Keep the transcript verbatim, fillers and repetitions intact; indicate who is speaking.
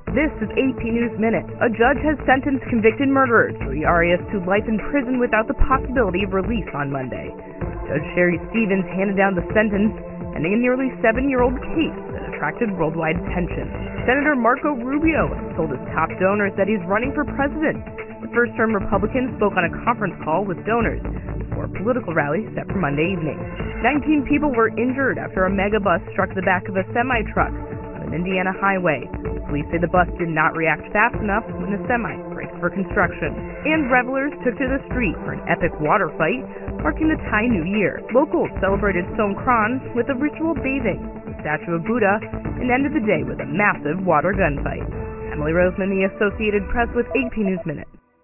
Speaker 1: This is A P News Minute. A judge has sentenced convicted murderer Jodi Arias to life in prison without the possibility of release on Monday. Judge Sherry Stevens handed down the sentence, ending a nearly seven-year-old case that attracted worldwide attention. Senator Marco Rubio told his top donors that he's running for president. The first-term Republican spoke on a conference call with donors before a political rally set for Monday evening. Nineteen people were injured after a megabus struck the back of a semi-truck on an Indiana highway. Police say the bus did not react fast enough when the semi braked for construction. And revelers took to the street for an epic water fight, marking the Thai New Year. Locals celebrated Songkran with a ritual bathing, the statue of Buddha, and ended the day with a massive water gunfight. Emily Roseman, The Associated Press with A P News Minute.